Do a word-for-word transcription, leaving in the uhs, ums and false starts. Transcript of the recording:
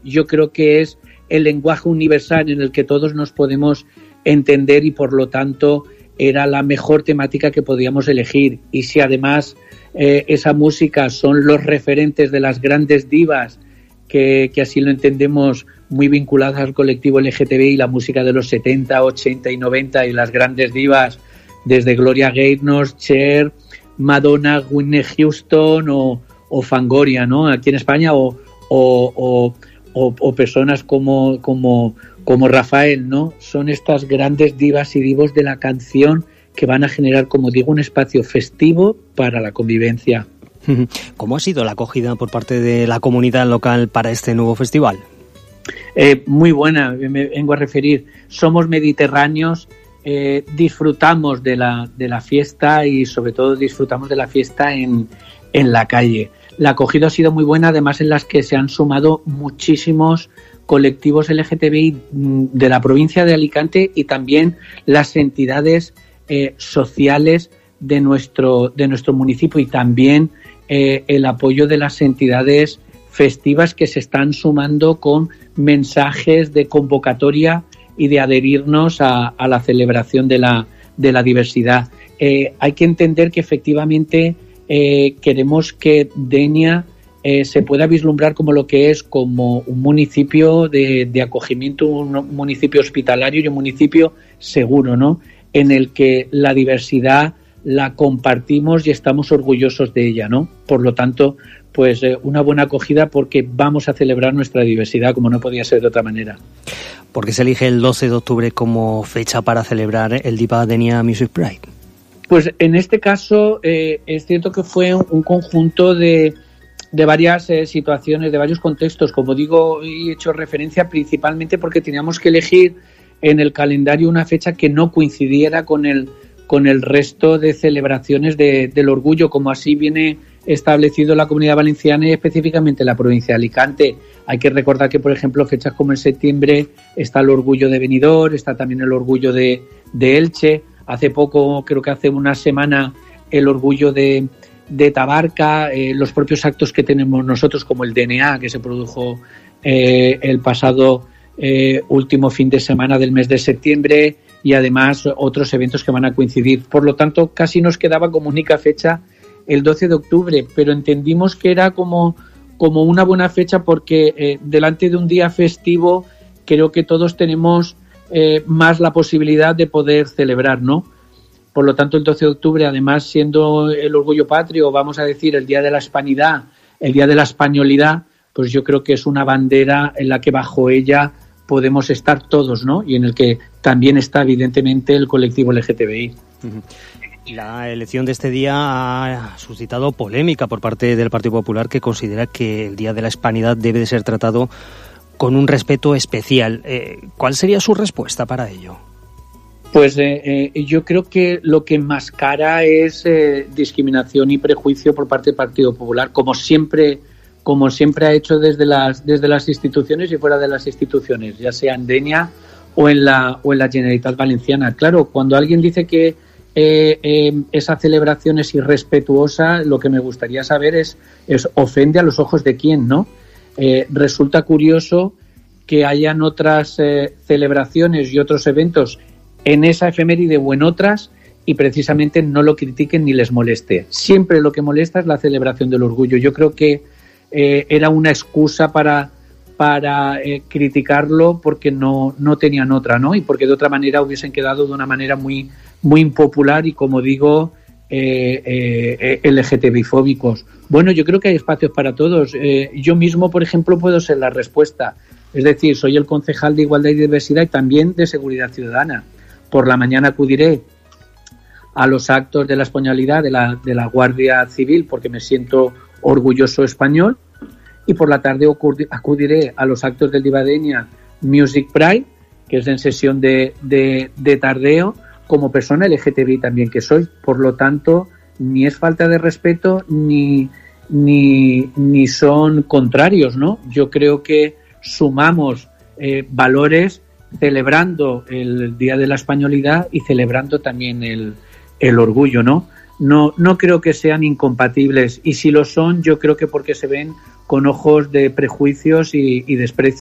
Yo creo que es el lenguaje universal en el que todos nos podemos entender y por lo tanto era la mejor temática que podíamos elegir. Y si además eh, esa música son los referentes de las grandes divas que, que así lo entendemos, muy vinculadas al colectivo L G T B I, la música de los setenta, ochenta y noventa y las grandes divas desde Gloria Gaynor, Cher, Madonna, Whitney Houston o, o Fangoria, ¿no? Aquí en España o, o, o, o, o personas como, como, como Rafael, ¿no? Son estas grandes divas y divos de la canción que van a generar, como digo, un espacio festivo para la convivencia. ¿Cómo ha sido la acogida por parte de la comunidad local para este nuevo festival? Eh, muy buena, me vengo a referir. Somos mediterráneos, eh, disfrutamos de la, de la fiesta y sobre todo disfrutamos de la fiesta en, en la calle. La acogida ha sido muy buena, además en las que se han sumado muchísimos colectivos L G T B I de la provincia de Alicante y también las entidades eh, sociales de nuestro, de nuestro municipio y también eh, el apoyo de las entidades festivas que se están sumando con mensajes de convocatoria y de adherirnos a, a la celebración de la, de la diversidad. Eh, hay que entender que efectivamente eh, queremos que Denia eh, se pueda vislumbrar como lo que es, como un municipio de, de acogimiento, un municipio hospitalario y un municipio seguro, ¿no? En el que la diversidad la compartimos y estamos orgullosos de ella, ¿no? Por lo tanto, pues eh, una buena acogida porque vamos a celebrar nuestra diversidad como no podía ser de otra manera. ¿Por qué se elige el doce de octubre como fecha para celebrar el Diva Denia Music Pride? Pues en este caso eh, es cierto que fue un, un conjunto de, de varias eh, situaciones, de varios contextos. Como digo, he hecho referencia principalmente porque teníamos que elegir en el calendario una fecha que no coincidiera con el con el resto de celebraciones de, del orgullo, como así viene establecido la Comunidad Valenciana y específicamente la provincia de Alicante. Hay que recordar que, por ejemplo, fechas como en septiembre está el orgullo de Benidorm, está también el orgullo de, de Elche, hace poco, creo que hace una semana, el orgullo de, de Tabarca, eh, los propios actos que tenemos nosotros, como el D N A, que se produjo eh, el pasado eh, último fin de semana del mes de septiembre, y además otros eventos que van a coincidir. Por lo tanto, casi nos quedaba como única fecha el doce de octubre, pero entendimos que era como, como una buena fecha porque eh, delante de un día festivo creo que todos tenemos eh, más la posibilidad de poder celebrar, ¿no? Por lo tanto, el doce de octubre, además siendo el orgullo patrio, vamos a decir, el Día de la Hispanidad, el Día de la Españolidad, pues yo creo que es una bandera en la que bajo ella podemos estar todos, ¿no? Y en el que también está evidentemente el colectivo L G T B I. Uh-huh. La elección de este día ha suscitado polémica por parte del Partido Popular, que considera que el Día de la Hispanidad debe de ser tratado con un respeto especial. Eh, ¿Cuál sería su respuesta para ello? Pues eh, eh, yo creo que lo que enmascara es eh, discriminación y prejuicio por parte del Partido Popular, como siempre como siempre ha hecho desde las desde las instituciones y fuera de las instituciones, ya sea en Denia o en la o en la Generalitat Valenciana. Claro, cuando alguien dice que eh, eh, esa celebración es irrespetuosa, lo que me gustaría saber es, es ofende a los ojos de quién, ¿no? Eh, resulta curioso que hayan otras eh, celebraciones y otros eventos en esa efeméride o en otras y precisamente no lo critiquen ni les moleste. Siempre lo que molesta es la celebración del orgullo. Yo creo que Eh, era una excusa para, para eh, criticarlo porque no, no tenían otra, ¿no? Y porque de otra manera hubiesen quedado de una manera muy, muy impopular y, como digo, eh, eh, L G T B I fóbicos. Bueno, yo creo que hay espacios para todos. Eh, yo mismo, por ejemplo, puedo ser la respuesta. Es decir, soy el concejal de Igualdad y Diversidad y también de Seguridad Ciudadana. Por la mañana acudiré a los actos de la españolidad de la, de la Guardia Civil porque me siento orgulloso español, y por la tarde acudiré a los actos del Diva Denia Music Pride, que es en sesión de, de, de tardeo, como persona L G T B I también que soy. Por lo tanto, ni es falta de respeto ni, ni, ni son contrarios, ¿no? Yo creo que sumamos eh, valores celebrando el Día de la Españolidad y celebrando también el, el orgullo, ¿no? No, no creo que sean incompatibles, y si lo son, yo creo que porque se ven con ojos de prejuicios y, y desprecio.